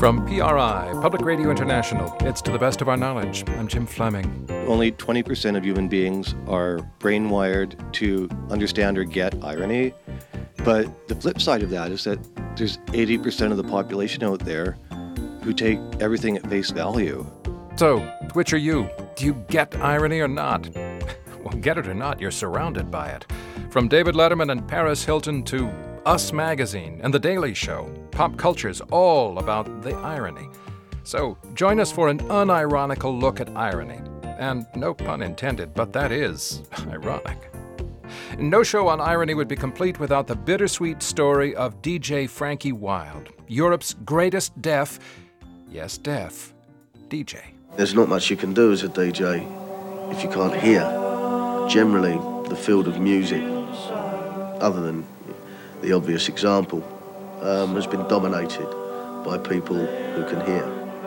From PRI, Public Radio International, it's To the Best of Our Knowledge. I'm Jim Fleming. Only 20% of human beings are brain-wired to understand or get irony. But the flip side of that is that there's 80% of the population out there who take everything at face value. So, which are you? Do you get irony or not? Well, get it or not, you're surrounded by it. From David Letterman and Paris Hilton to Us Magazine and The Daily Show, pop culture's all about the irony. So join us for an unironical look at irony. And no pun intended, but that is ironic. No show on irony would be complete without the bittersweet story of DJ Frankie Wilde, Europe's greatest deaf DJ. There's not much you can do as a DJ if you can't hear. Generally, the field of music, other than the obvious example, has been dominated by people who can hear.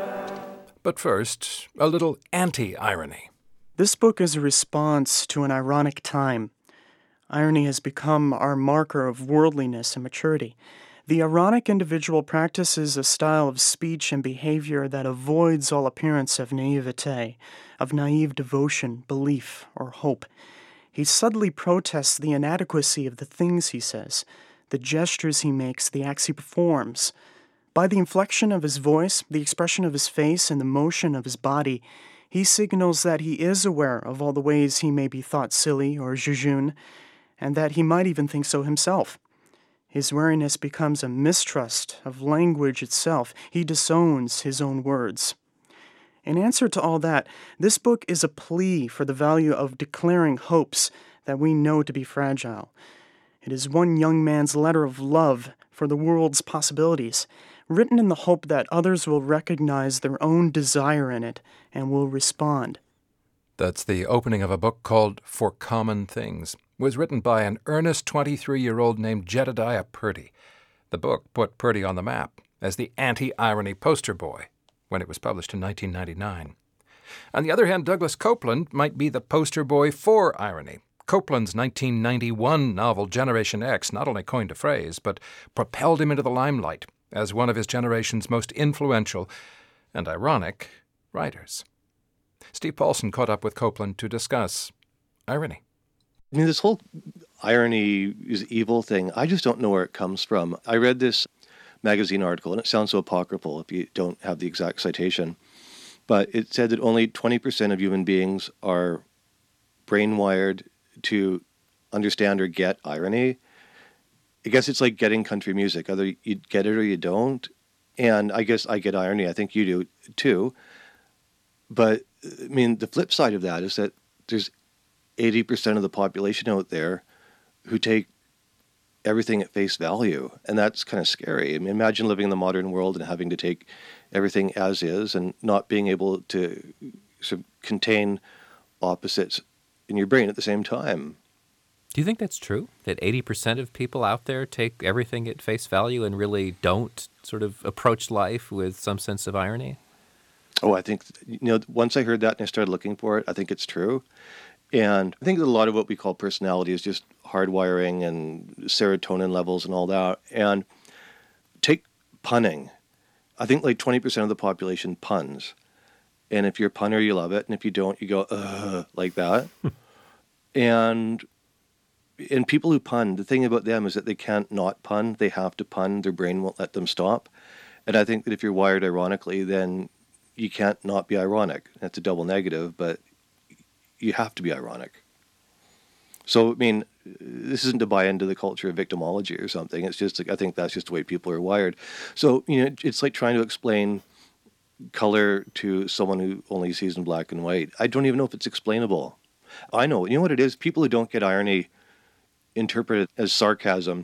But first, a little anti-irony. This book is a response to an ironic time. Irony has become our marker of worldliness and maturity. The ironic individual practices a style of speech and behavior that avoids all appearance of naivete, of naive devotion, belief, or hope. He subtly protests the inadequacy of the things he says, the gestures he makes, the acts he performs. By the inflection of his voice, the expression of his face, and the motion of his body, he signals that he is aware of all the ways he may be thought silly or jejune, and that he might even think so himself. His wariness becomes a mistrust of language itself. He disowns his own words. In answer to all that, this book is a plea for the value of declaring hopes that we know to be fragile. It is one young man's letter of love for the world's possibilities, written in the hope that others will recognize their own desire in it and will respond. That's the opening of a book called For Common Things. It was written by an earnest 23-year-old named Jedediah Purdy. The book put Purdy on the map as the anti-irony poster boy when it was published in 1999. On the other hand, Douglas Coupland might be the poster boy for irony. Coupland's 1991 novel Generation X not only coined a phrase, but propelled him into the limelight as one of his generation's most influential and ironic writers. Steve Paulson caught up with Coupland to discuss irony. I mean, this whole irony is evil thing, I just don't know where it comes from. I read this magazine article, and it sounds so apocryphal if you don't have the exact citation, but it said that only 20% of human beings are brain-wired to understand or get irony. I guess it's like getting country music. Either you get it or you don't. And I guess I get irony. I think you do too. But, I mean, the flip side of that is that there's 80% of the population out there who take everything at face value. And that's kind of scary. I mean, imagine living in the modern world and having to take everything as is and not being able to sort of contain opposites in your brain at the same time. Do you think that's true? That 80% of people out there take everything at face value and really don't sort of approach life with some sense of irony? Oh, I think, once I heard that and I started looking for it, I think it's true. And I think that a lot of what we call personality is just hardwiring and serotonin levels and all that. And take punning. I think like 20% of the population puns. And if you're a punner, you love it. And if you don't, you go, ugh, like that. And people who pun, the thing about them is that they can't not pun. They have to pun. Their brain won't let them stop. And I think that if you're wired ironically, then you can't not be ironic. That's a double negative, but you have to be ironic. So, I mean, this isn't to buy into the culture of victimology or something. It's just, I think that's just the way people are wired. So, it's like trying to explain color to someone who only sees in black and white. I don't even know if it's explainable. I know. You know what it is? People who don't get irony interpret it as sarcasm.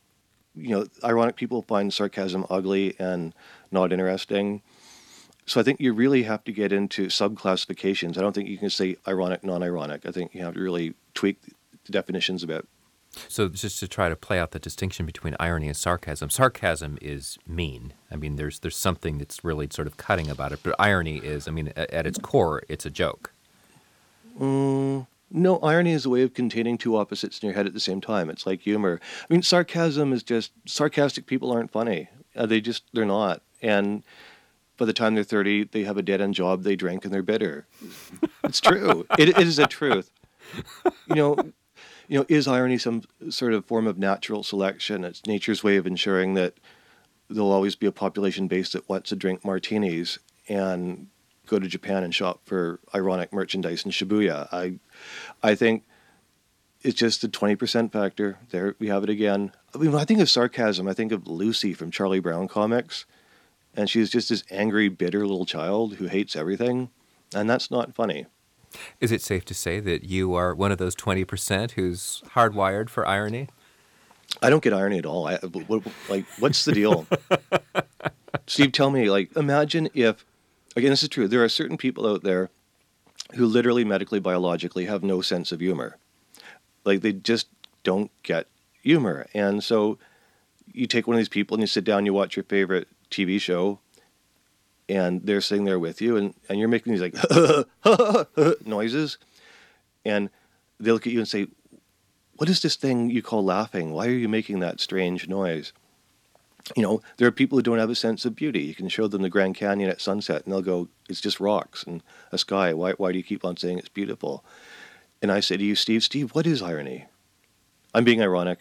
Ironic people find sarcasm ugly and not interesting. So I think you really have to get into sub-classifications. I don't think you can say ironic, non-ironic. I think you have to really tweak the definitions a bit. So just to try to play out the distinction between irony and sarcasm. Sarcasm is mean. I mean, there's something that's really sort of cutting about it. But irony is, I mean, at its core, it's a joke. No, irony is a way of containing two opposites in your head at the same time. It's like humor. I mean, sarcasm is just, sarcastic people aren't funny. They're not. And by the time they're 30, they have a dead-end job, they drink, and they're bitter. It's true. It is a truth. Is irony some sort of form of natural selection? It's nature's way of ensuring that there'll always be a population base that wants to drink martinis and go to Japan and shop for ironic merchandise in Shibuya. I think it's just the 20% factor. There we have it again. I mean, when I think of sarcasm, I think of Lucy from Charlie Brown comics. And she's just this angry, bitter little child who hates everything. And that's not funny. Is it safe to say that you are one of those 20% who's hardwired for irony? I don't get irony at all. What's the deal? Steve, tell me, imagine if, again, this is true. There are certain people out there who literally, medically, biologically have no sense of humor. They just don't get humor. And so you take one of these people and you sit down, you watch your favorite TV show, and they're sitting there with you, and you're making these noises, and they look at you and say, what is this thing you call laughing? Why are you making that strange noise? There are people who don't have a sense of beauty. You can show them the Grand Canyon at sunset, and they'll go, it's just rocks and a sky. Why do you keep on saying it's beautiful? And I say to you, Steve, what is irony? I'm being ironic.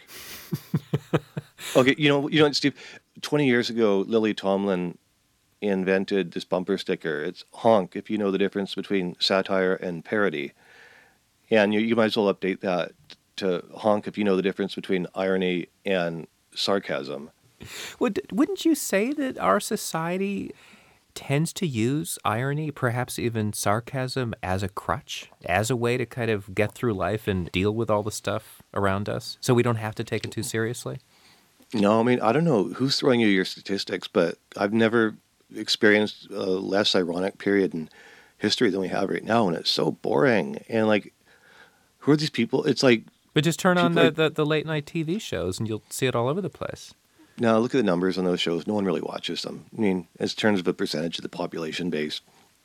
Okay, Steve, 20 years ago, Lily Tomlin invented this bumper sticker. It's honk, if you know the difference between satire and parody. And you might as well update that to honk if you know the difference between irony and sarcasm. Wouldn't you say that our society tends to use irony, perhaps even sarcasm, as a crutch, as a way to kind of get through life and deal with all the stuff around us, so we don't have to take it too seriously? No, I mean, I don't know who's throwing you your statistics, but I've never experienced a less ironic period in history than we have right now, and it's so boring. And who are these people? It's but just turn on the late night TV shows, and you'll see it all over the place. Now look at the numbers on those shows. No one really watches them. I mean, in terms of a percentage of the population base.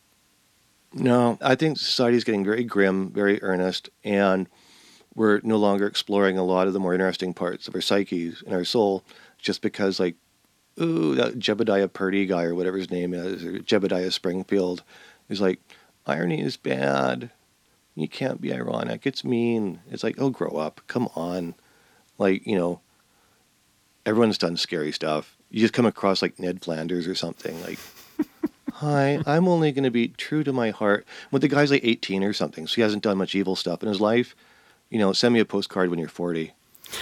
No, I think society is getting very grim, very earnest, and we're no longer exploring a lot of the more interesting parts of our psyches and our soul just because, that Jebediah Purdy guy or whatever his name is, or Jebediah Springfield, is irony is bad. You can't be ironic. It's mean. It's grow up. Come on. Everyone's done scary stuff. You just come across Ned Flanders or something. Hi, I'm only going to be true to my heart. But the guy's 18 or something, so he hasn't done much evil stuff in his life. Send me a postcard when you're 40.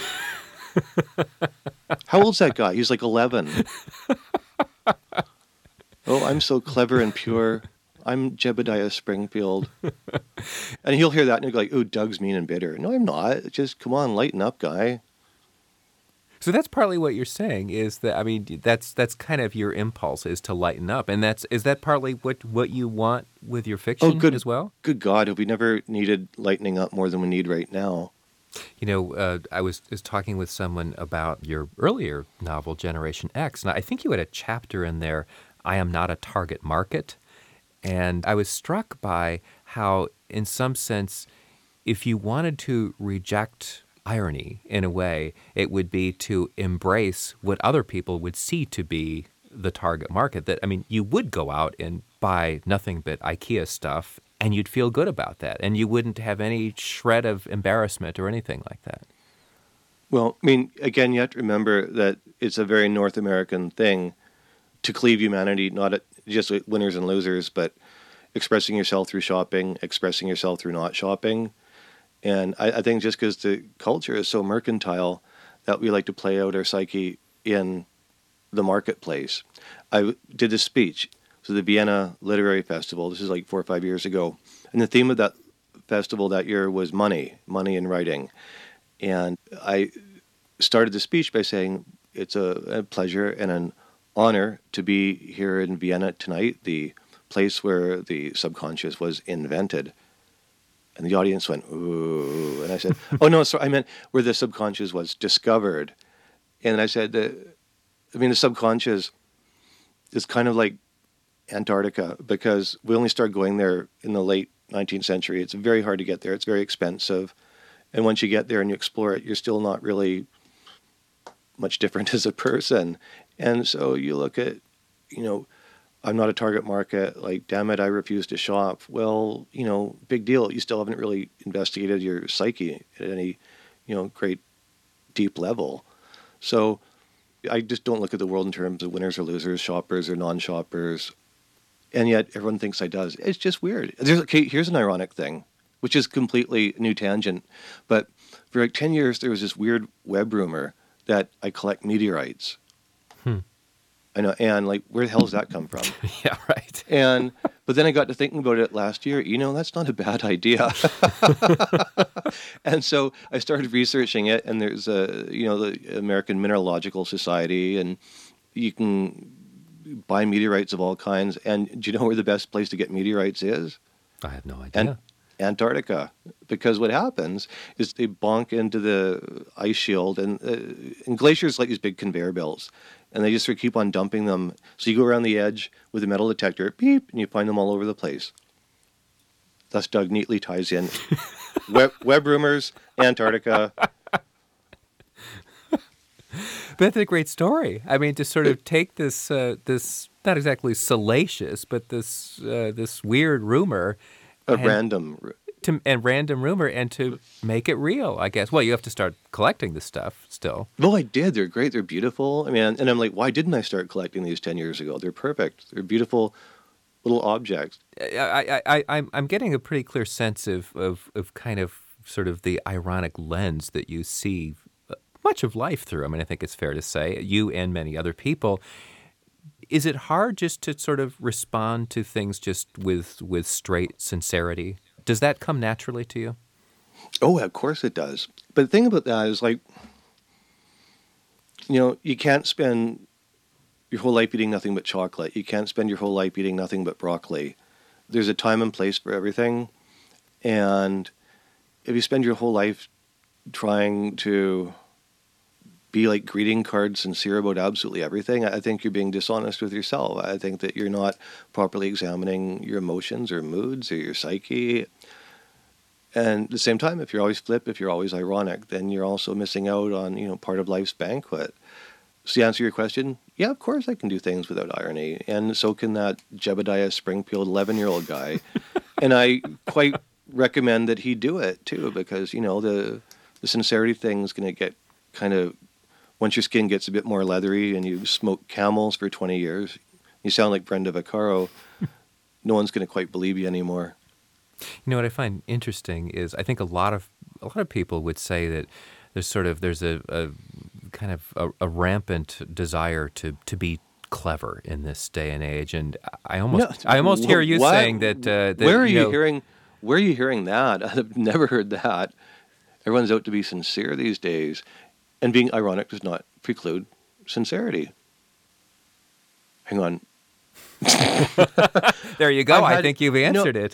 How old's that guy? He's 11. Oh, I'm so clever and pure. I'm Jebediah Springfield. And he'll hear that and he'll go oh, Doug's mean and bitter. No, I'm not. Just, come on, lighten up, guy. So that's partly what you're saying is that, I mean, that's kind of your impulse is to lighten up. And is that partly what you want with your fiction as well? Good God, have we never needed lightening up more than we need right now? I was talking with someone about your earlier novel, Generation X, and I think you had a chapter in there, I Am Not a Target Market. And I was struck by how, in some sense, if you wanted to reject irony in a way, it would be to embrace what other people would see to be the target market. That, I mean, you would go out and buy nothing but IKEA stuff, and you'd feel good about that, and you wouldn't have any shred of embarrassment or anything like that. Well, I mean, again, you have to remember that it's a very North American thing to cleave humanity, not at just winners and losers, but expressing yourself through shopping, expressing yourself through not shopping. And I think just because the culture is so mercantile that we like to play out our psyche in the marketplace. I did this speech to the Vienna Literary Festival. This is 4 or 5 years ago. And the theme of that festival that year was money and writing. And I started the speech by saying it's a pleasure and an honor to be here in Vienna tonight, the place where the subconscious was invented. And the audience went, ooh. And I said, oh, no, sorry, I meant where the subconscious was discovered. And I said, the subconscious is kind of like Antarctica because we only started going there in the late 19th century. It's very hard to get there. It's very expensive. And once you get there and you explore it, you're still not really much different as a person. And so you look at, I'm not a target market. Like, damn it, I refuse to shop. Well, big deal. You still haven't really investigated your psyche at any, great deep level. So I just don't look at the world in terms of winners or losers, shoppers or non-shoppers. And yet everyone thinks I does. It's just weird. Here's an ironic thing, which is completely new tangent. But for like 10 years, there was this weird web rumor that I collect meteorites. I know, and like, where the hell does that come from? Yeah, right. But then I got to thinking about it last year. That's not a bad idea. And so I started researching it, and there's the American Mineralogical Society, and you can buy meteorites of all kinds. And do you know where the best place to get meteorites is? I have no idea. Antarctica, because what happens is they bonk into the ice shield, and glaciers like these big conveyor belts, and they just sort of keep on dumping them. So you go around the edge with a metal detector, beep, and you find them all over the place. Thus, Doug neatly ties in web rumors, Antarctica. That's a great story. I mean, to sort of take this not exactly salacious, but this weird rumor. Random rumor, and to make it real, I guess. Well, you have to start collecting this stuff still. No, I did. They're great. They're beautiful. I mean, and I'm like, why didn't I start collecting these 10 years ago? They're perfect. They're beautiful little objects. I'm getting a pretty clear sense of kind of sort of the ironic lens that you see much of life through. I mean, I think it's fair to say, you and many other people. Is it hard just to sort of respond to things just with straight sincerity? Does that come naturally to you? Oh, of course it does. But the thing about that is, like, you can't spend your whole life eating nothing but chocolate. You can't spend your whole life eating nothing but broccoli. There's a time and place for everything. And if you spend your whole life trying to be like greeting cards sincere about absolutely everything, I think you're being dishonest with yourself. I think that you're not properly examining your emotions or moods or your psyche. And at the same time, if you're always flip, if you're always ironic, then you're also missing out on, part of life's banquet. So to answer your question, yeah, of course I can do things without irony. And so can that Jebediah Springfield 11-year-old guy. And I quite recommend that he do it too, because, the sincerity thing is going to get kind of, once your skin gets a bit more leathery and you smoke Camels for 20 years, you sound like Brenda Vaccaro, no one's going to quite believe you anymore. You know what I find interesting is I think a lot of people would say that there's a kind of a rampant desire to be clever in this day and age, and I almost hear you saying that. Where are you hearing that? I've never heard that. Everyone's out to be sincere these days. And being ironic does not preclude sincerity. Hang on. There you go. I think you've answered it.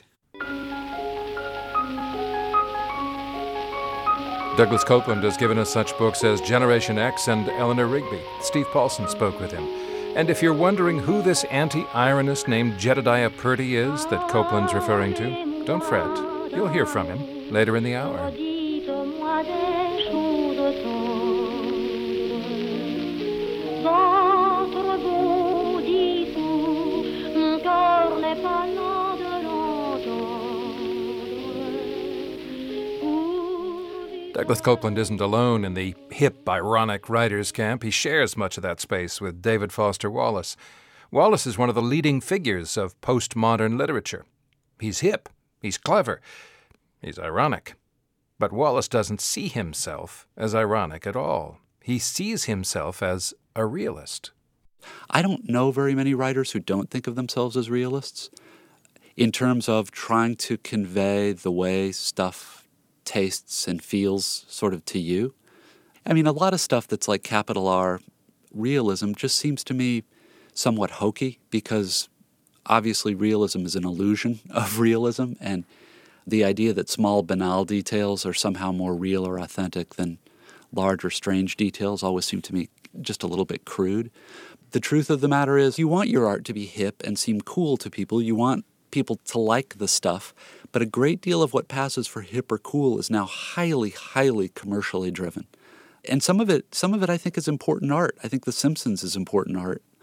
Douglas Coupland has given us such books as Generation X and Eleanor Rigby. Steve Paulson spoke with him. And if you're wondering who this anti-ironist named Jedediah Purdy is that Coupland's referring to, don't fret. You'll hear from him later in the hour. Douglas Coupland isn't alone in the hip, ironic writers' camp. He shares much of that space with David Foster Wallace. Wallace is one of the leading figures of postmodern literature. He's hip, he's clever, he's ironic. But Wallace doesn't see himself as ironic at all. He sees himself as a realist. I don't know very many writers who don't think of themselves as realists in terms of trying to convey the way stuff tastes and feels sort of to you. I mean, a lot of stuff that's like capital R realism just seems to me somewhat hokey, because obviously realism is an illusion of realism, and the idea that small banal details are somehow more real or authentic than large or strange details always seem to me just a little bit crude. The truth of the matter is, you want your art to be hip and seem cool to people. You want people to like the stuff. But a great deal of what passes for hip or cool is now highly, highly commercially driven. And some of it I think is important art. I think The Simpsons is important art.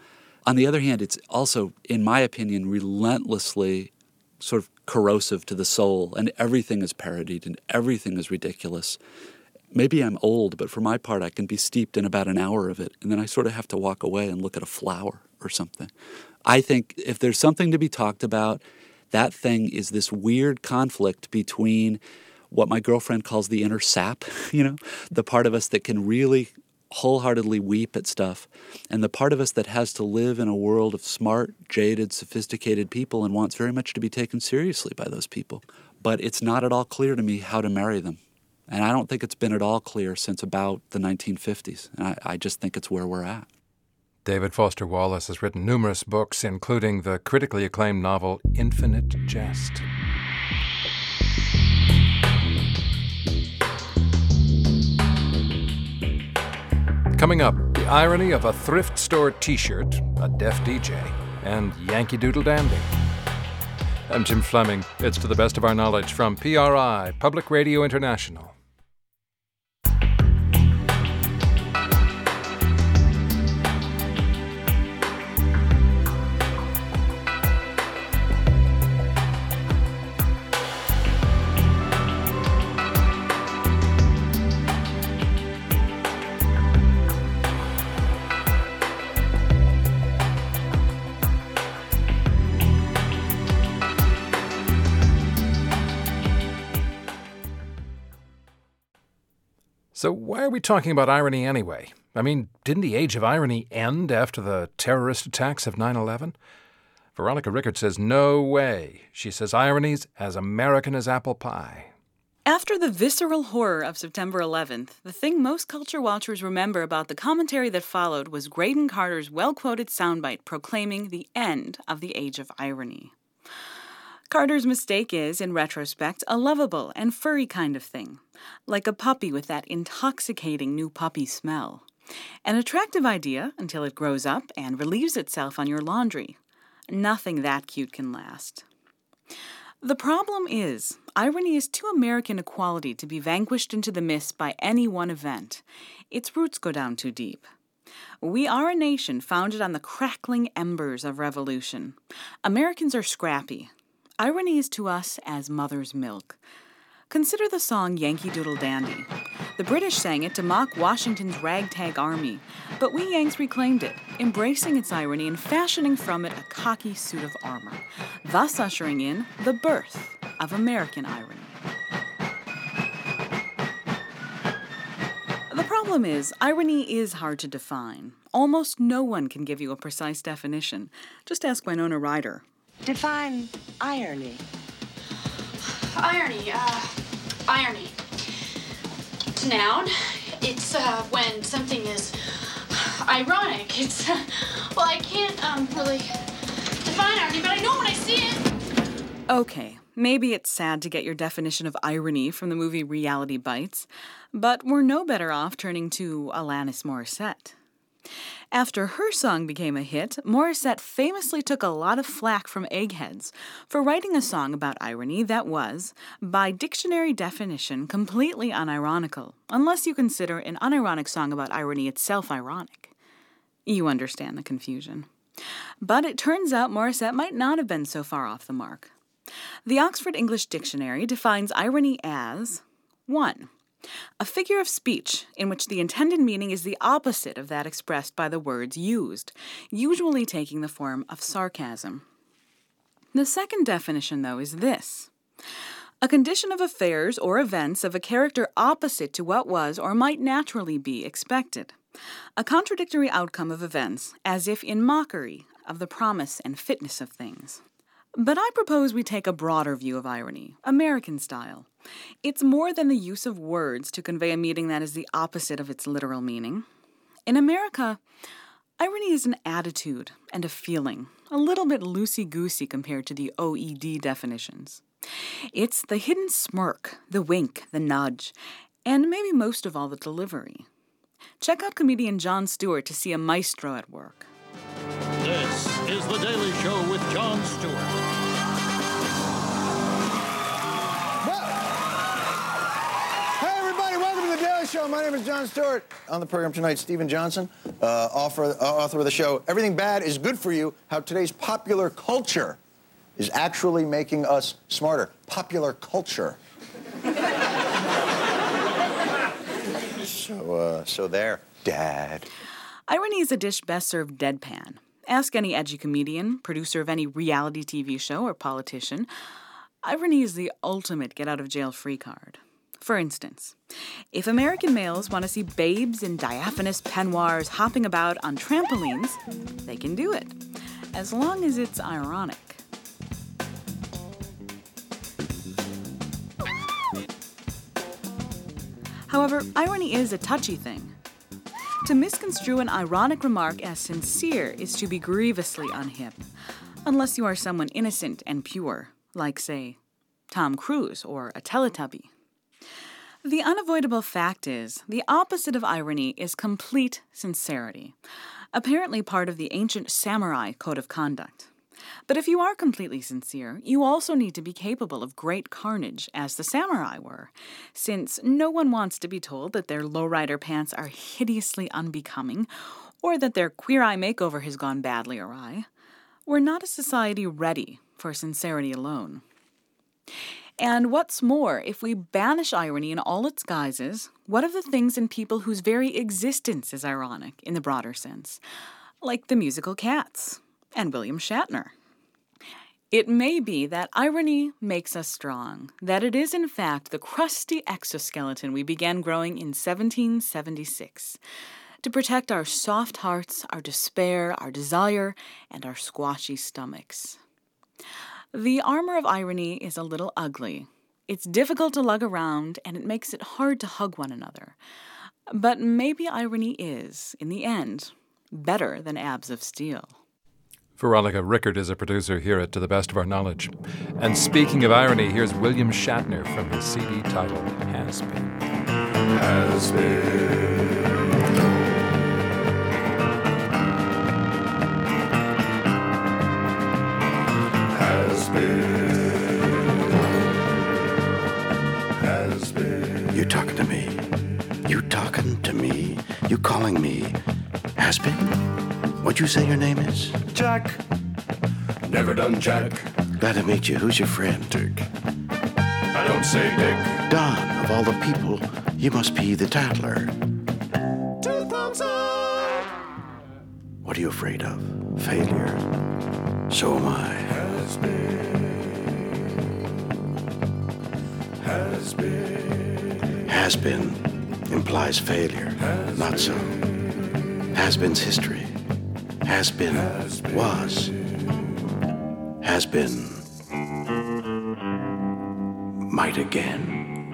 On the other hand, it's also, in my opinion, relentlessly sort of corrosive to the soul, and everything is parodied and everything is ridiculous. Maybe I'm old, but for my part, I can be steeped in about an hour of it, and then I sort of have to walk away and look at a flower or something. I think if there's something to be talked about, that thing is this weird conflict between what my girlfriend calls the inner sap, the part of us that can really wholeheartedly weep at stuff, and the part of us that has to live in a world of smart, jaded, sophisticated people and wants very much to be taken seriously by those people. But it's not at all clear to me how to marry them. And I don't think it's been at all clear since about the 1950s. And I just think it's where we're at. David Foster Wallace has written numerous books, including the critically acclaimed novel Infinite Jest. Coming up, the irony of a thrift store T-shirt, a deaf DJ, and Yankee Doodle Dandy. I'm Jim Fleming. It's To the Best of Our Knowledge from PRI, Public Radio International. So why are we talking about irony anyway? I mean, didn't the age of irony end after the terrorist attacks of 9/11? Veronica Rickert says no way. She says irony's as American as apple pie. After the visceral horror of September 11th, the thing most culture watchers remember about the commentary that followed was Graydon Carter's well-quoted soundbite proclaiming the end of the age of irony. Carter's mistake is, in retrospect, a lovable and furry kind of thing, like a puppy with that intoxicating new puppy smell. An attractive idea until it grows up and relieves itself on your laundry. Nothing that cute can last. The problem is, irony is too American a quality to be vanquished into the mist by any one event. Its roots go down too deep. We are a nation founded on the crackling embers of revolution. Americans are scrappy. Irony is to us as mother's milk. Consider the song Yankee Doodle Dandy. The British sang it to mock Washington's ragtag army, but we Yanks reclaimed it, embracing its irony and fashioning from it a cocky suit of armor, thus ushering in the birth of American irony. The problem is, irony is hard to define. Almost no one can give you a precise definition. Just ask Winona Ryder. Define irony. Irony. It's a noun. It's when something is ironic. It's well, I can't really define irony, but I know when I see it. Okay, maybe it's sad to get your definition of irony from the movie Reality Bites, but we're no better off turning to Alanis Morissette. After her song became a hit, Morissette famously took a lot of flack from eggheads for writing a song about irony that was, by dictionary definition, completely unironical, unless you consider an unironic song about irony itself ironic. You understand the confusion. But it turns out Morissette might not have been so far off the mark. The Oxford English Dictionary defines irony as 1. A figure of speech in which the intended meaning is the opposite of that expressed by the words used, usually taking the form of sarcasm. The second definition, though, is this: a condition of affairs or events of a character opposite to what was or might naturally be expected. A contradictory outcome of events, as if in mockery of the promise and fitness of things. But I propose we take a broader view of irony, American style. It's more than the use of words to convey a meaning that is the opposite of its literal meaning. In America, irony is an attitude and a feeling, a little bit loosey-goosey compared to the OED definitions. It's the hidden smirk, the wink, the nudge, and maybe most of all the delivery. Check out comedian Jon Stewart to see a maestro at work. This is The Daily Show with Jon Stewart. Show. My name is Jon Stewart. On the program tonight, Steven Johnson, author of the show Everything Bad is Good for You, How Today's Popular Culture is Actually Making Us Smarter. Popular culture. So there, Dad. Irony is a dish best served deadpan. Ask any edgy comedian, producer of any reality TV show, or politician. Irony is the ultimate get-out-of-jail-free card. For instance, if American males want to see babes in diaphanous peignoirs hopping about on trampolines, they can do it, as long as it's ironic. However, irony is a touchy thing. To misconstrue an ironic remark as sincere is to be grievously unhip, unless you are someone innocent and pure, like, say, Tom Cruise or a Teletubby. The unavoidable fact is, the opposite of irony is complete sincerity, apparently part of the ancient samurai code of conduct. But if you are completely sincere, you also need to be capable of great carnage, as the samurai were, since no one wants to be told that their lowrider pants are hideously unbecoming, or that their Queer Eye makeover has gone badly awry. We're not a society ready for sincerity alone. And what's more, if we banish irony in all its guises, what of the things and people whose very existence is ironic in the broader sense, like the musical Cats and William Shatner? It may be that irony makes us strong, that it is in fact the crusty exoskeleton we began growing in 1776 to protect our soft hearts, our despair, our desire, and our squashy stomachs. The armor of irony is a little ugly. It's difficult to lug around, and it makes it hard to hug one another. But maybe irony is, in the end, better than abs of steel. Veronica Rickert is a producer here at To the Best of Our Knowledge. And speaking of irony, here's William Shatner from his CD titled Has Been. Has Been. Has been. You talking to me? You talking to me? You calling me has been? What'd you say your name is? Jack. Never done Jack. Glad to meet you. Who's your friend? Dick. I don't say Dick. Don, of all the people, you must be the tattler. 2 thumbs up. What are you afraid of? Failure. So am I. Has been. Has been. Has been implies failure. Has not so. Has been's history. Has been was. Has been might again.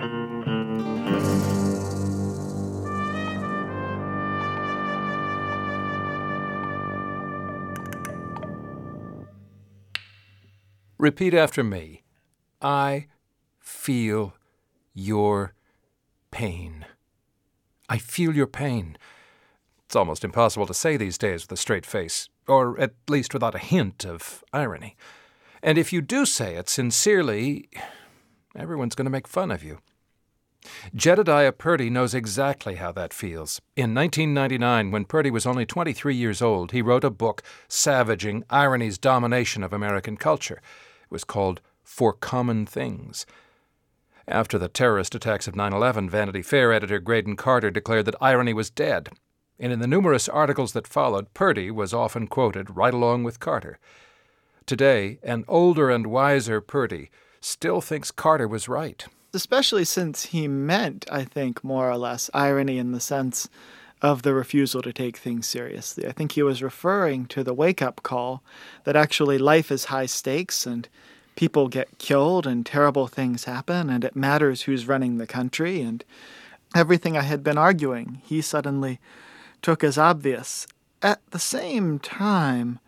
Repeat after me. I feel your pain. I feel your pain. It's almost impossible to say these days with a straight face, or at least without a hint of irony. And if you do say it sincerely, everyone's going to make fun of you. Jedediah Purdy knows exactly how that feels. In 1999, when Purdy was only 23 years old, he wrote a book savaging irony's domination of American culture. It was called For Common Things. After the terrorist attacks of 9/11, Vanity Fair editor Graydon Carter declared that irony was dead. And in the numerous articles that followed, Purdy was often quoted right along with Carter. Today, an older and wiser Purdy still thinks Carter was right. Especially since he meant, I think, more or less, irony in the sense of the refusal to take things seriously. I think he was referring to the wake-up call that actually life is high stakes and people get killed and terrible things happen and it matters who's running the country, and everything I had been arguing, he suddenly took as obvious. At the same time,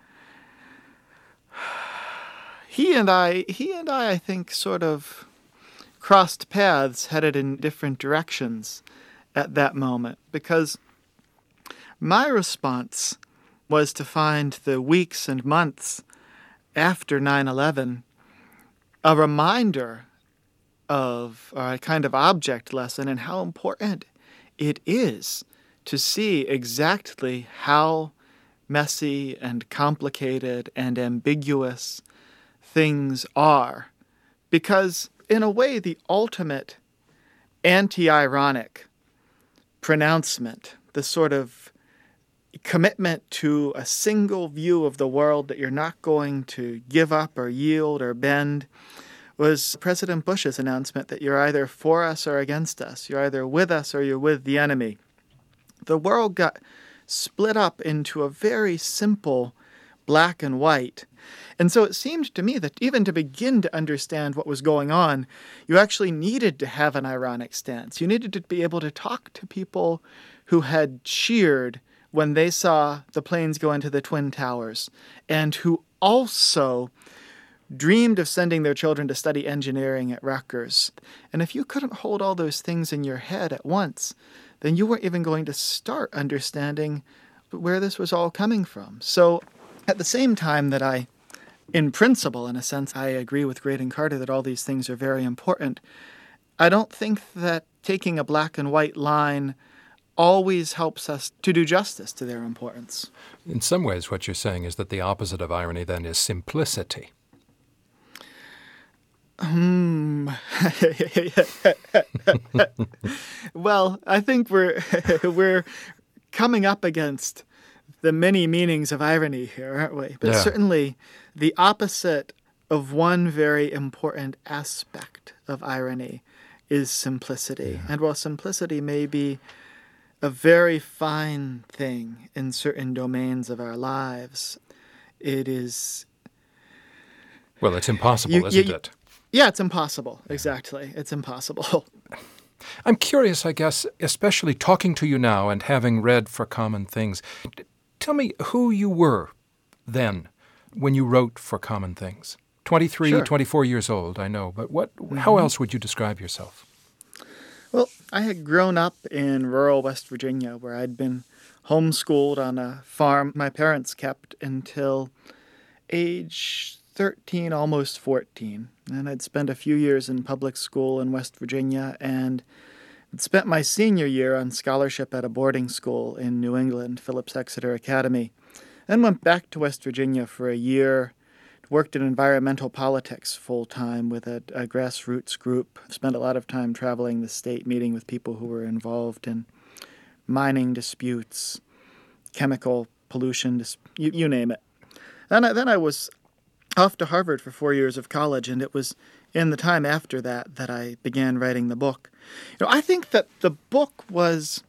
he and I think, sort of crossed paths, headed in different directions at that moment, because my response was to find the weeks and months after 9/11 a reminder of, or a kind of object lesson in how important it is to see exactly how messy and complicated and ambiguous things are. Because, in a way, the ultimate anti-ironic pronouncement, the sort of commitment to a single view of the world that you're not going to give up or yield or bend, was President Bush's announcement that you're either for us or against us. You're either with us or you're with the enemy. The world got split up into a very simple black and white. And so it seemed to me that even to begin to understand what was going on, you actually needed to have an ironic stance. You needed to be able to talk to people who had cheered when they saw the planes go into the Twin Towers, and who also dreamed of sending their children to study engineering at Rutgers. And if you couldn't hold all those things in your head at once, then you weren't even going to start understanding where this was all coming from. So at the same time that I, in principle, in a sense, I agree with Graydon Carter that all these things are very important, I don't think that taking a black and white line always helps us to do justice to their importance. In some ways, what you're saying is that the opposite of irony then is simplicity. Well, I think we're coming up against the many meanings of irony here, aren't we? But certainly the opposite of one very important aspect of irony is simplicity. Yeah. And while simplicity may be a very fine thing in certain domains of our lives, it is... Well, it's impossible, isn't it? Yeah, it's impossible. Exactly. It's impossible. I'm curious, I guess, especially talking to you now and having read For Common Things. Tell me who you were then when you wrote For Common Things. 23, 24 years old, I know, but how else would you describe yourself? Well, I had grown up in rural West Virginia where I'd been homeschooled on a farm my parents kept until age 13, almost 14. And I'd spent a few years in public school in West Virginia and I'd spent my senior year on scholarship at a boarding school in New England, Phillips Exeter Academy. Then went back to West Virginia for a year, worked in environmental politics full-time with a grassroots group, spent a lot of time traveling the state, meeting with people who were involved in mining disputes, chemical pollution, you name it. Then I was off to Harvard for 4 years of college, and it was in the time after that that I began writing the book. I think that the book was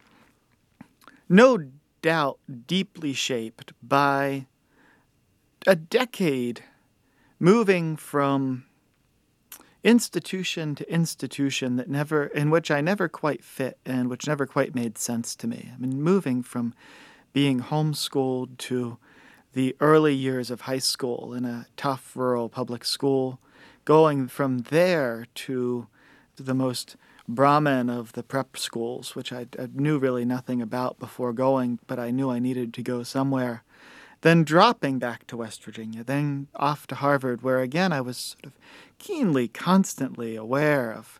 no doubt deeply shaped by a decade moving from institution to institution in which I never quite fit and which never quite made sense to me. I mean, moving from being homeschooled to the early years of high school in a tough rural public school, going from there to the most Brahmin of the prep schools, which I knew really nothing about before going, but I knew I needed to go somewhere. Then dropping back to West Virginia, then off to Harvard, where again I was sort of keenly, constantly aware of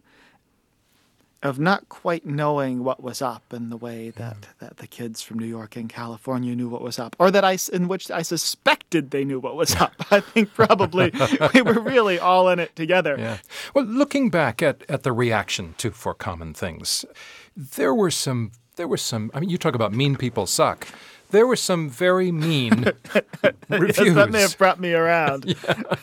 not quite knowing what was up in the way that the kids from New York and California knew what was up, or in which I suspected they knew what was up. I think probably we were really all in it together. Yeah. Well, looking back at the reaction to For Common Things, there were some, I mean, you talk about mean people suck. There were some very mean reviews. Yes, that may have brought me around.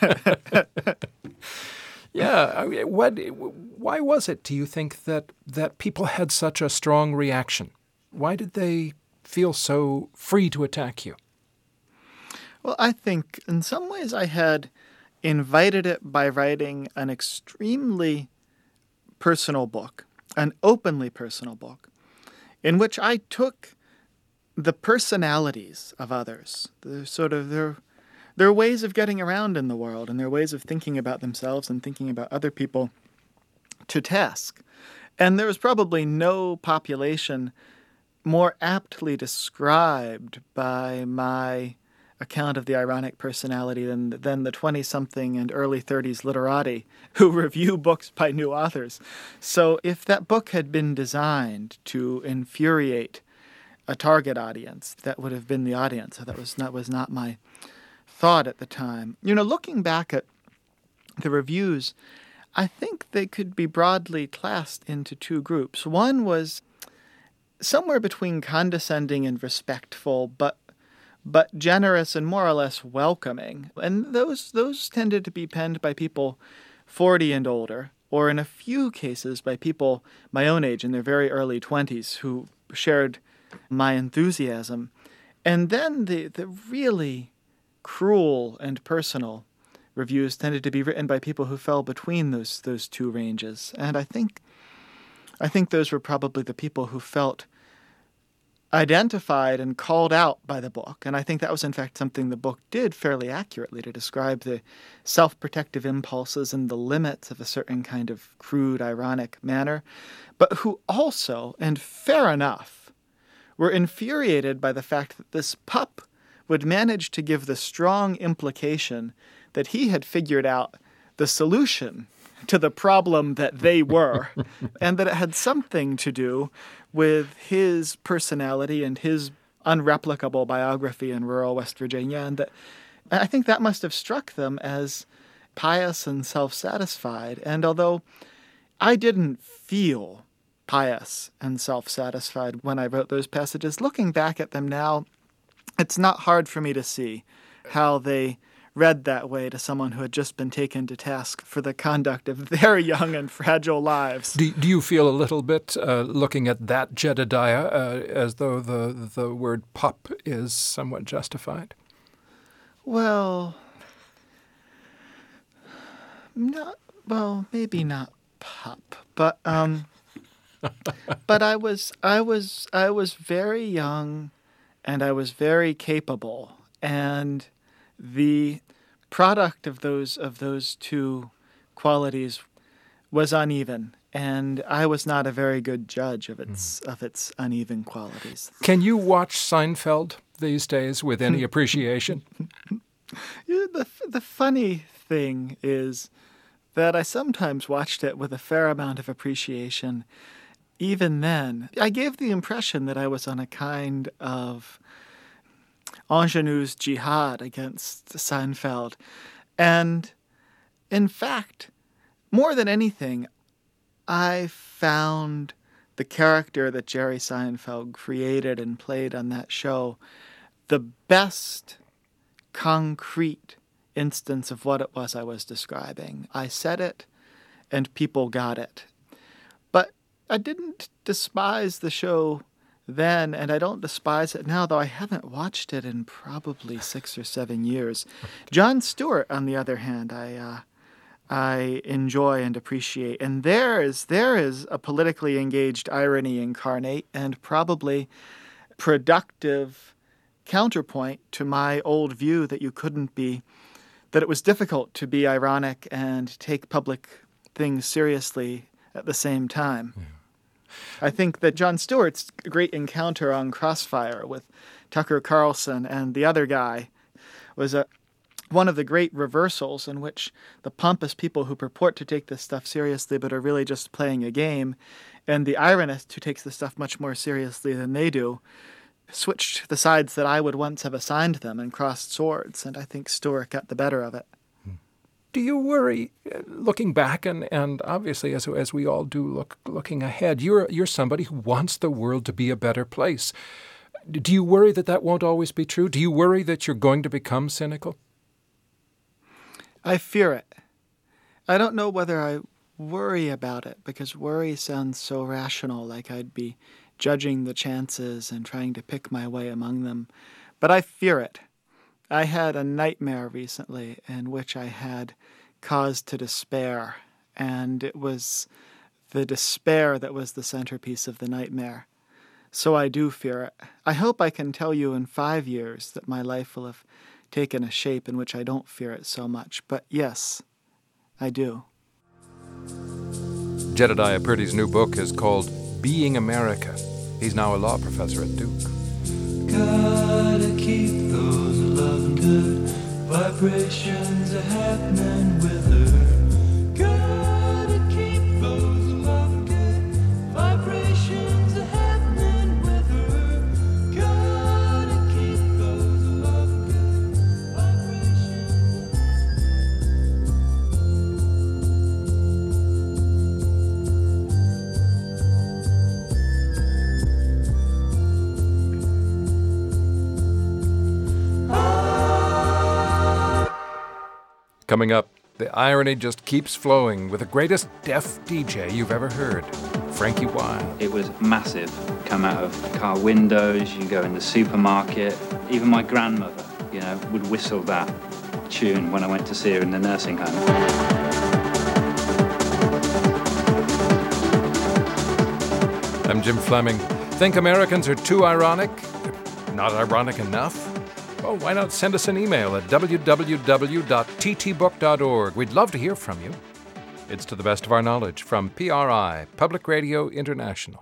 Yeah. I mean, why was it, do you think, that people had such a strong reaction? Why did they feel so free to attack you? Well, I think in some ways I had invited it by writing an extremely personal book, an openly personal book, in which I took the personalities of others, their ways of getting around in the world and their ways of thinking about themselves and thinking about other people to task. And there was probably no population more aptly described by my account of the ironic personality than the 20-something and early 30s literati who review books by new authors. So if that book had been designed to infuriate a target audience, that would have been the audience. That was not my thought at the time. Looking back at the reviews, I think they could be broadly classed into two groups. One was somewhere between condescending and respectful, but generous and more or less welcoming. And those tended to be penned by people 40 and older, or in a few cases by people my own age in their very early 20s who shared my enthusiasm. And then the really cruel and personal reviews tended to be written by people who fell between those two ranges. And I think those were probably the people who felt identified and called out by the book. And I think that was, in fact, something the book did fairly accurately to describe the self-protective impulses and the limits of a certain kind of crude, ironic manner, but who also, and fair enough, were infuriated by the fact that this pup would manage to give the strong implication that he had figured out the solution to the problem that they were, and that it had something to do with his personality and his unreplicable biography in rural West Virginia. And I think that must have struck them as pious and self-satisfied. And although I didn't feel pious and self-satisfied when I wrote those passages, looking back at them now, it's not hard for me to see how they read that way to someone who had just been taken to task for the conduct of their young and fragile lives. Do you feel a little bit, looking at that Jedediah, as though the word pup is somewhat justified? Well, maybe not pup, but but I was very young, and I was very capable, and the product of those two qualities was uneven, and I was not a very good judge of its uneven qualities. Can you watch Seinfeld these days with any appreciation? The funny thing is that I sometimes watched it with a fair amount of appreciation. Even then, I gave the impression that I was on a kind of ingenue's jihad against Seinfeld. And in fact, more than anything, I found the character that Jerry Seinfeld created and played on that show the best concrete instance of what it was I was describing. I said it, and people got it. But I didn't despise the show then, and I don't despise it now, though I haven't watched it in probably 6 or 7 years. Jon Stewart, on the other hand, I enjoy and appreciate. And there is a politically engaged irony incarnate, and probably productive counterpoint to my old view that it was difficult to be ironic and take public things seriously at the same time. Yeah. I think that Jon Stewart's great encounter on Crossfire with Tucker Carlson and the other guy was one of the great reversals in which the pompous people who purport to take this stuff seriously but are really just playing a game, and the ironist who takes the stuff much more seriously than they do, switched the sides that I would once have assigned them and crossed swords, and I think Stewart got the better of it. Do you worry, looking back, and obviously as we all do looking ahead, you're somebody who wants the world to be a better place. Do you worry that won't always be true? Do you worry that you're going to become cynical? I fear it. I don't know whether I worry about it, because worry sounds so rational, like I'd be judging the chances and trying to pick my way among them. But I fear it. I had a nightmare recently in which I had cause to despair, and it was the despair that was the centerpiece of the nightmare. So I do fear it. I hope I can tell you in 5 years that my life will have taken a shape in which I don't fear it so much. But yes, I do. Jedediah Purdy's new book is called Being America. He's now a law professor at Duke. Gotta keep those loving Vibrations are happening with her. Gotta keep those love good. Vibrations are happening with her. Gotta keep those love good. Vibrations. Coming up, the irony just keeps flowing with the greatest deaf DJ you've ever heard, Frankie Wild. It was massive. Come out of car windows, you go in the supermarket. Even my grandmother, would whistle that tune when I went to see her in the nursing home. I'm Jim Fleming. Think Americans are too ironic? Not ironic enough? Well, why not send us an email at www.ttbook.org. We'd love to hear from you. It's to the best of our knowledge from PRI, Public Radio International.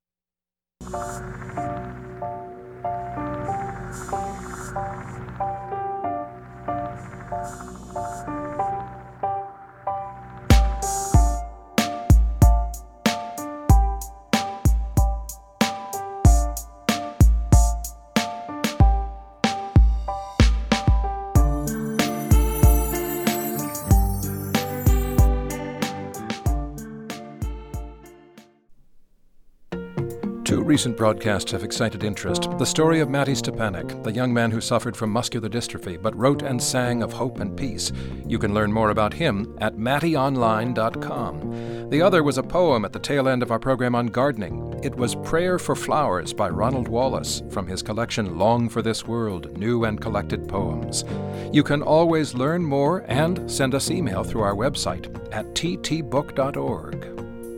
Two recent broadcasts have excited interest. The story of Matty Stepanek, the young man who suffered from muscular dystrophy but wrote and sang of hope and peace. You can learn more about him at mattyonline.com. The other was a poem at the tail end of our program on gardening. It was Prayer for Flowers by Ronald Wallace from his collection Long for This World, New and Collected Poems. You can always learn more and send us email through our website at ttbook.org.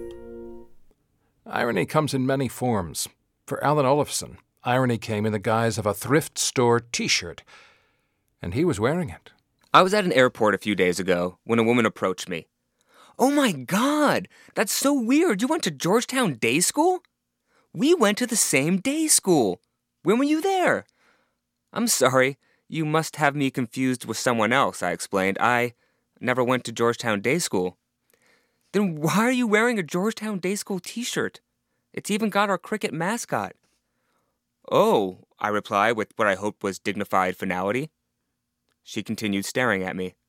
Irony comes in many forms. For Alan Olafson, irony came in the guise of a thrift store T-shirt, and he was wearing it. I was at an airport a few days ago when a woman approached me. "Oh my God, that's so weird. You went to Georgetown Day School?" "We went to the same day school. When were you there?" "I'm sorry, you must have me confused with someone else," I explained. "I never went to Georgetown Day School." "Then why are you wearing a Georgetown Day School T-shirt? It's even got our cricket mascot." "Oh," I replied with what I hoped was dignified finality. She continued staring at me.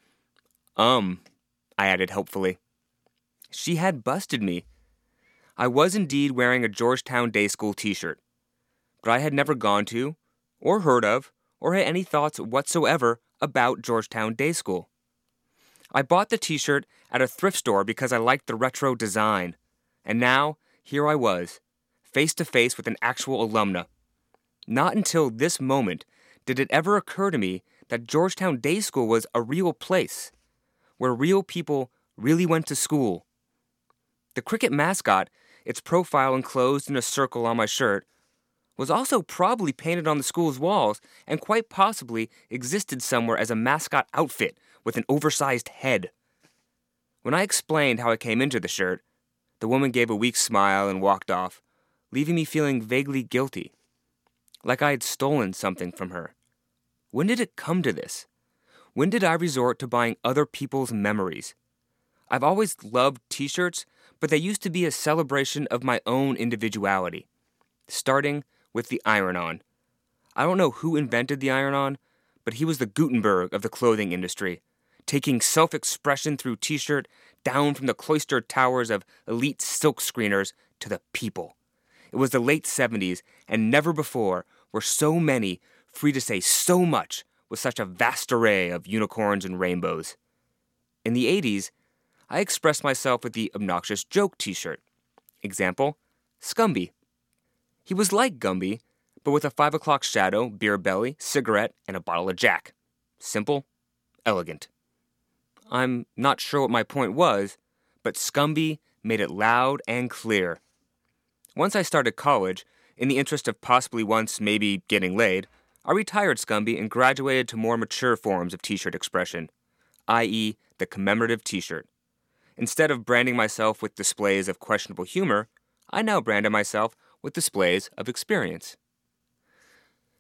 I added helpfully. She had busted me. I was indeed wearing a Georgetown Day School T-shirt, but I had never gone to, or heard of, or had any thoughts whatsoever about Georgetown Day School. I bought the T-shirt at a thrift store because I liked the retro design. And now, here I was, face to face with an actual alumna. Not until this moment did it ever occur to me that Georgetown Day School was a real place, where real people really went to school. The cricket mascot, its profile enclosed in a circle on my shirt, was also probably painted on the school's walls and quite possibly existed somewhere as a mascot outfit with an oversized head. When I explained how I came into the shirt, the woman gave a weak smile and walked off, leaving me feeling vaguely guilty, like I had stolen something from her. When did it come to this? When did I resort to buying other people's memories? I've always loved T-shirts, but they used to be a celebration of my own individuality, starting with the iron-on. I don't know who invented the iron-on, but he was the Gutenberg of the clothing industry, taking self-expression through T-shirt down from the cloistered towers of elite silk screeners to the people. It was the late 70s, and never before were so many free to say so much with such a vast array of unicorns and rainbows. In the 80s, I expressed myself with the obnoxious joke T-shirt. Example, Scumby. He was like Gumby, but with a 5 o'clock shadow, beer belly, cigarette, and a bottle of Jack. Simple, elegant. I'm not sure what my point was, but Scumby made it loud and clear. Once I started college, in the interest of possibly once maybe getting laid, I retired Scumby and graduated to more mature forms of T-shirt expression, i.e. the commemorative T-shirt. Instead of branding myself with displays of questionable humor, I now branded myself with displays of experience.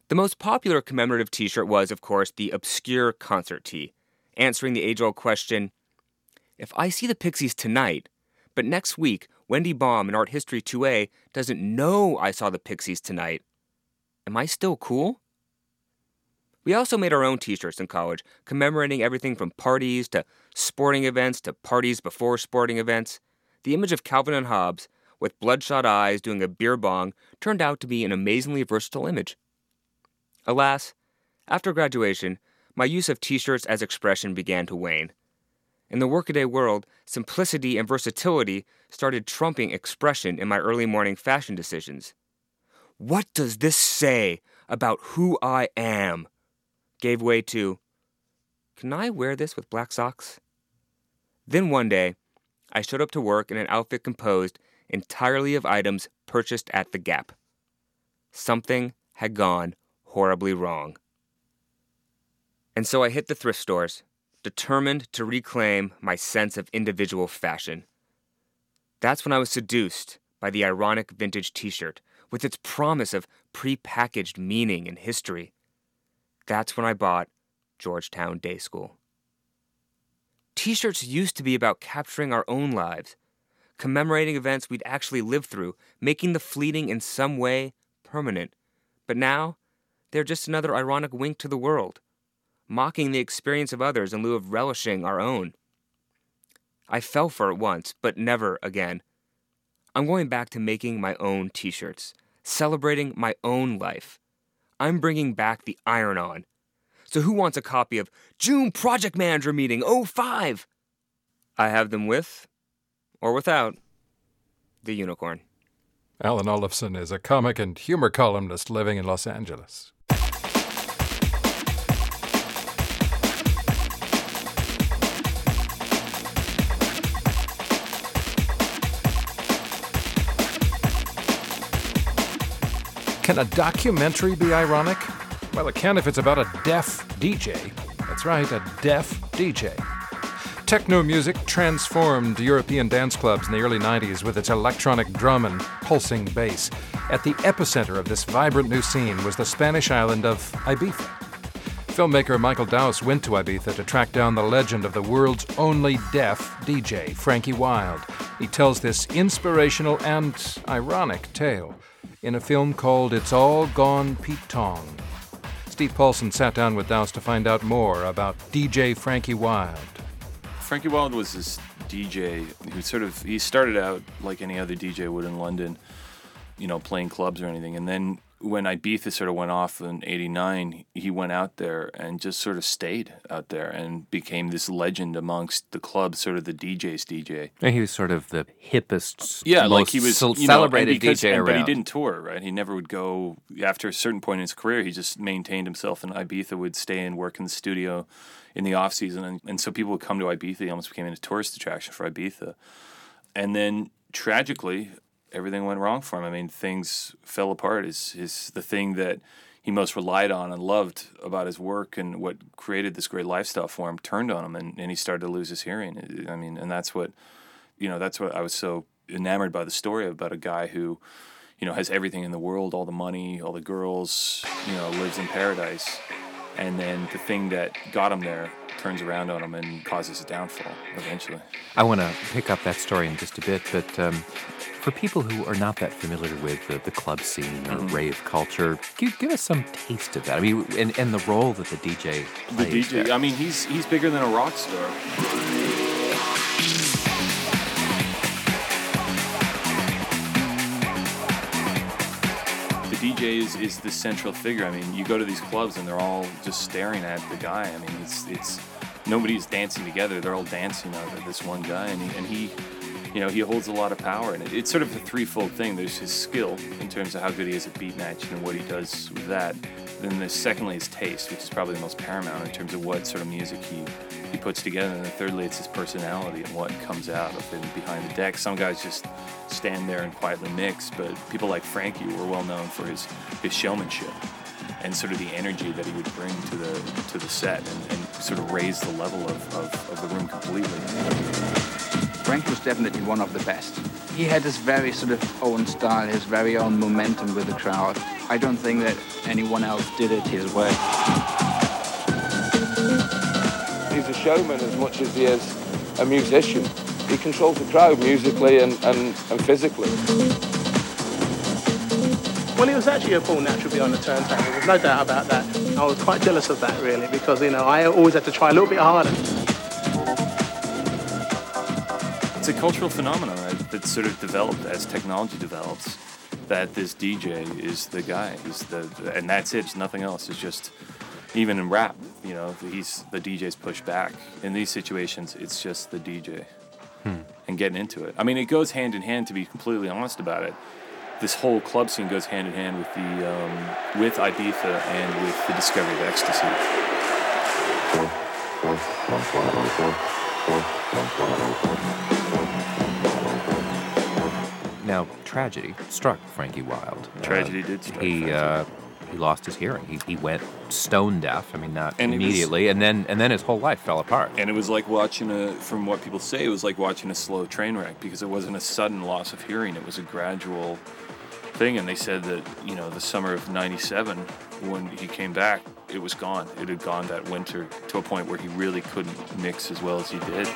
The most popular commemorative t-shirt was, of course, the obscure concert tee, answering the age-old question, if I see the Pixies tonight, but next week Wendy Baum in Art History 2A doesn't know I saw the Pixies tonight, am I still cool? We also made our own t-shirts in college, commemorating everything from parties to sporting events to parties before sporting events. The image of Calvin and Hobbes, with bloodshot eyes doing a beer bong, turned out to be an amazingly versatile image. Alas, after graduation, my use of t-shirts as expression began to wane. In the workaday world, simplicity and versatility started trumping expression in my early morning fashion decisions. What does this say about who I am? Gave way to, can I wear this with black socks? Then one day, I showed up to work in an outfit composed entirely of items purchased at the Gap. Something had gone horribly wrong. And so I hit the thrift stores, determined to reclaim my sense of individual fashion. That's when I was seduced by the ironic vintage t-shirt, with its promise of pre-packaged meaning and history. That's when I bought Georgetown Day School. T-shirts used to be about capturing our own lives, commemorating events we'd actually lived through, making the fleeting in some way permanent. But now, they're just another ironic wink to the world, mocking the experience of others in lieu of relishing our own. I fell for it once, but never again. I'm going back to making my own t-shirts, celebrating my own life. I'm bringing back the iron-on. So who wants a copy of June Project Manager Meeting 05? I have them with, or without, the unicorn. Alan Olafson is a comic and humor columnist living in Los Angeles. Can a documentary be ironic? Well, it can if it's about a deaf DJ. That's right, a deaf DJ. Techno music transformed European dance clubs in the early 90s with its electronic drum and pulsing bass. At the epicenter of this vibrant new scene was the Spanish island of Ibiza. Filmmaker Michael Dowse went to Ibiza to track down the legend of the world's only deaf DJ, Frankie Wilde. He tells this inspirational and ironic tale in a film called It's All Gone Pete Tong. Steve Paulson sat down with Dowse to find out more about DJ Frankie Wilde. Frankie Wilde was this DJ who he started out like any other DJ would in London, playing clubs or anything. And then when Ibiza sort of went off in '89, he went out there and just sort of stayed out there and became this legend amongst the clubs, sort of the DJ's DJ. And he was sort of the hippest, most like he was celebrated DJ around. But he didn't tour, right? He never would go. After a certain point in his career, he just maintained himself in Ibiza, would stay and work in the studio in the off-season. And so people would come to Ibiza. He almost became a tourist attraction for Ibiza. And then, tragically, everything went wrong for him. I mean, things fell apart. The thing that he most relied on and loved about his work and what created this great lifestyle for him turned on him, and he started to lose his hearing. I mean, and that's what I was so enamored by the story about a guy who, has everything in the world, all the money, all the girls, lives in paradise. And then the thing that got him there turns around on him and causes a downfall eventually. I want to pick up that story in just a bit, but for people who are not that familiar with the club scene or rave culture, give us some taste of that. I mean, and the role that the DJ plays. The DJ, I mean, he's bigger than a rock star. The DJ is the central figure. I mean, you go to these clubs and they're all just staring at the guy. I mean, it's nobody's dancing together. They're all dancing at this one guy, and he holds a lot of power. And it's sort of a threefold thing. There's his skill in terms of how good he is at beat matching and what he does with that. Then there's secondly his taste, which is probably the most paramount in terms of what sort of music he puts together. And then thirdly, it's his personality and what comes out of him behind the deck. Some guys just stand there and quietly mix, but people like Frankie were well known for his showmanship and sort of the energy that he would bring to the set and sort of raise the level of the room completely. Frank was definitely one of the best. He had his very sort of own style, his very own momentum with the crowd. I don't think that anyone else did it his way. He's a showman as much as he is a musician. He controls the crowd musically and physically. Well, he was actually a born natural behind the turntable. There's no doubt about that. I was quite jealous of that, really, because, you know, I always had to try a little bit harder. It's a cultural phenomenon that sort of developed as technology develops, that this DJ is the guy. And that's it. It's nothing else. It's just, even in rap, you know, the DJ's pushed back. In these situations, it's just the DJ and getting into it. I mean, it goes hand in hand, to be completely honest about it. This whole club scene goes hand in hand with Ibiza and with the discovery of ecstasy. Now, tragedy struck Frankie Wilde. Tragedy did strike Frankie. He lost his hearing. He went stone deaf. I mean, not And it immediately, and then his whole life fell apart. And it was like watching from what people say, it was like watching a slow train wreck, because it wasn't a sudden loss of hearing. It was a gradual thing. And they said that, you know, the summer of '97, when he came back, it was gone. It had gone that winter to a point where he really couldn't mix as well as he did.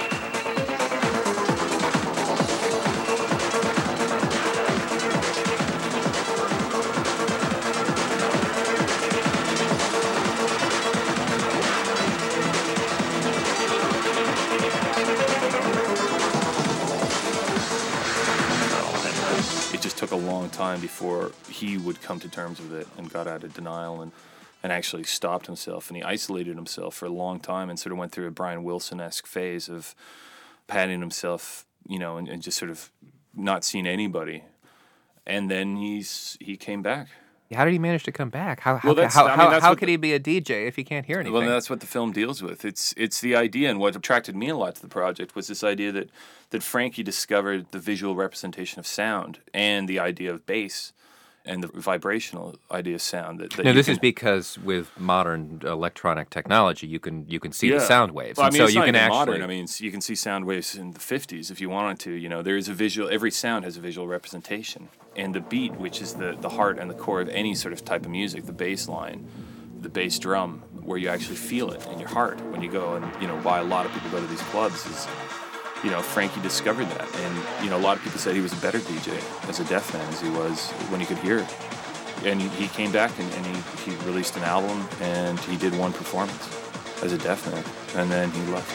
Took a long time before he would come to terms with it and got out of denial and actually stopped himself, and he isolated himself for a long time and sort of went through a Brian Wilson-esque phase of patting himself, you know, and just sort of not seeing anybody. And then he came back. How did he manage to come back? How could he be a DJ if he can't hear anything? Well, that's what the film deals with. It's the idea, and what attracted me a lot to the project was this idea that Frankie discovered the visual representation of sound and the idea of bass and the vibrational idea of sound. Now, this is because with modern electronic technology, you can see the sound waves. Well, I mean, so it's you not can even actually modern. I mean, you can see sound waves in the 50s if you wanted to. You know, there is a visual. Every sound has a visual representation, and the beat, which is the heart and the core of any sort of type of music, the bass line, the bass drum, where you actually feel it in your heart when you go. And you know, why a lot of people go to these clubs is, you know, Frankie discovered that. And, you know, a lot of people said he was a better DJ as a deaf man as he was when he could hear it. And he came back and he released an album and he did one performance as a deaf man. And then he left.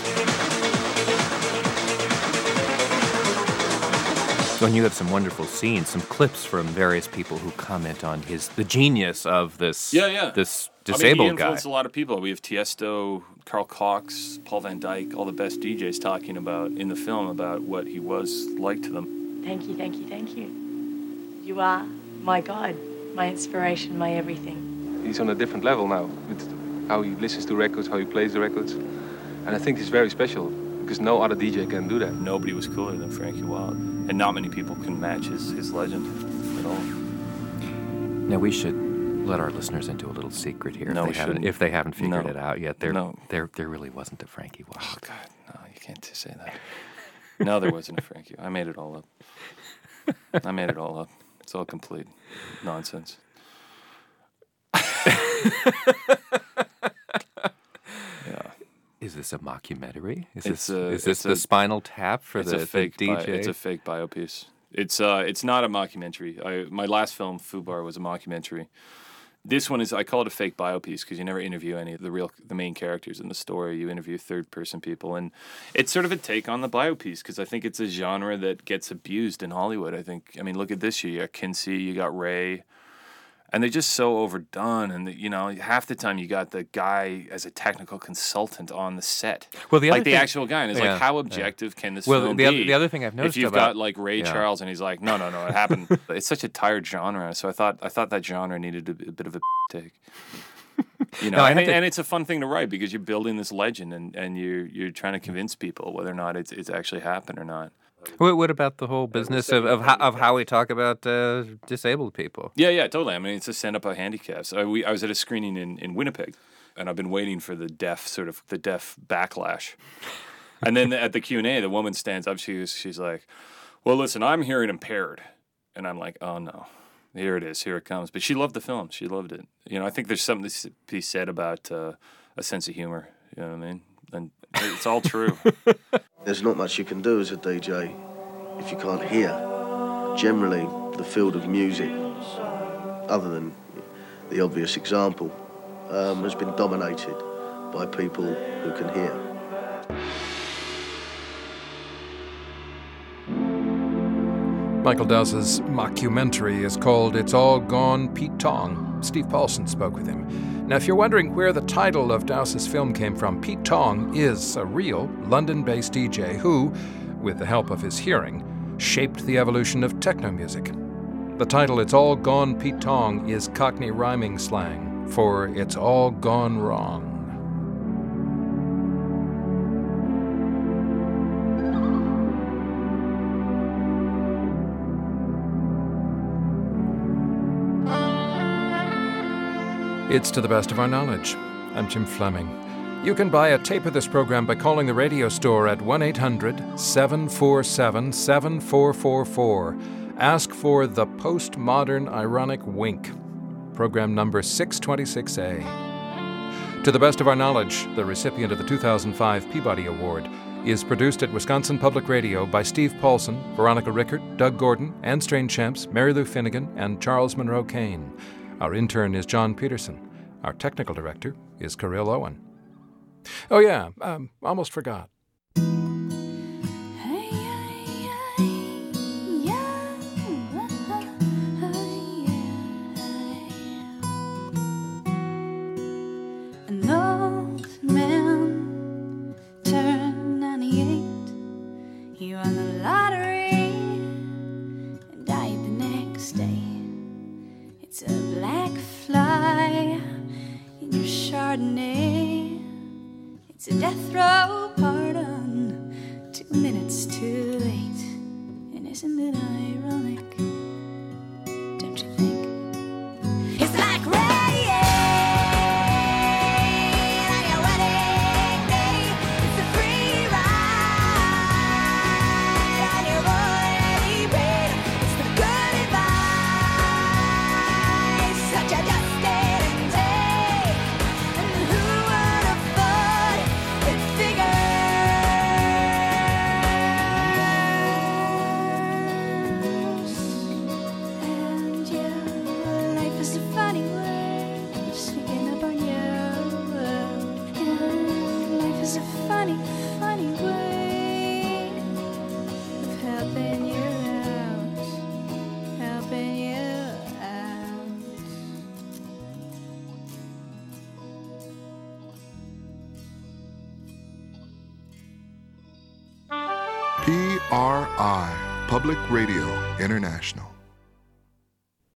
And you have some wonderful scenes, some clips from various people who comment on the genius of this this disabled he guy. influenced a lot of people. We have Tiesto, Carl Cox, Paul Van Dyke, all the best DJs talking about in the film about what he was like to them. Thank you, thank you, thank you. You are my God, my inspiration, my everything. He's on a different level now with how he listens to records, how he plays the records. And I think he's very special because no other DJ can do that. Nobody was cooler than Frankie Wilde. And not many people can match his legend at all. Now, we should let our listeners into a little secret here. No, if they haven't figured No. it out yet. There No. really wasn't a Frankie Wilde. Oh, God, no, you can't say that. No, there wasn't a Frankie. I made it all up. I made it all up. It's all complete nonsense. Yeah. Is this a mockumentary? Is It's this the Spinal Tap for the DJ? It's a fake biopiece. It's not a mockumentary. My last film, Fubar, was a mockumentary. This one I call it a fake biopiece because you never interview any of the main characters in the story. You interview third-person people, and it's sort of a take on the biopiece because I think it's a genre that gets abused in Hollywood. I mean, look at this year. You got Kinsey, you got Ray, and they're just so overdone. And you know, half the time you got the guy as a technical consultant on the set, Well, the other like the thing- actual guy, and it's Yeah, like, how yeah. objective can this Well, film the be? other thing I've noticed if you've about- got like Ray yeah. Charles, and he's like, no, it happened. It's such a tired genre, so I thought that genre needed a bit of a take. You know, No, I and, have to- and it's a fun thing to write because you're building this legend, and you're trying to convince people whether or not it's actually happened or not. What about the whole business of how we talk about disabled people? Yeah, totally. I mean, it's a stand-up of handicaps. I was at a screening in Winnipeg, and I've been waiting for the deaf backlash. And then at the Q&A, the woman stands up. She's like, well, listen, I'm hearing impaired. And I'm like, oh no, here it is, here it comes. But she loved the film. She loved it. You know, I think there's something to be said about a sense of humor. You know what I mean? And it's all true. There's not much you can do as a DJ if you can't hear. Generally, the field of music, other than the obvious example, has been dominated by people who can hear. Michael Dowse's mockumentary is called It's All Gone Pete Tong. Steve Paulson spoke with him. Now, if you're wondering where the title of Dowse's film came from, Pete Tong is a real London-based DJ who, with the help of his hearing, shaped the evolution of techno music. The title It's All Gone Pete Tong is Cockney rhyming slang for It's All Gone Wrong. It's To the Best of Our Knowledge. I'm Jim Fleming. You can buy a tape of this program by calling the radio store at 1-800-747-7444. Ask for The Postmodern Ironic Wink, program number 626A. To the Best of Our Knowledge, the recipient of the 2005 Peabody Award, is produced at Wisconsin Public Radio by Steve Paulson, Veronica Rickert, Doug Gordon, Anne Strange-Champs, Mary Lou Finnegan, and Charles Monroe Kane. Our intern is John Peterson. Our technical director is Kirill Owen. Oh yeah, almost forgot. An old man turned 98. He won the lottery and died the next day. It's a black fly in your Chardonnay. It's a death row pardon, 2 minutes too late. And isn't it ironic? Don't you think? It's like rain on your wedding day. It's a free ride on your already paid. It's the good advice that you just didn't take. And who would have thought it figures? And yeah, life is a funny way of sneaking up on you. Yeah, life is a funny, funny way of helping you out, helping you out. PRI, Public Radio International.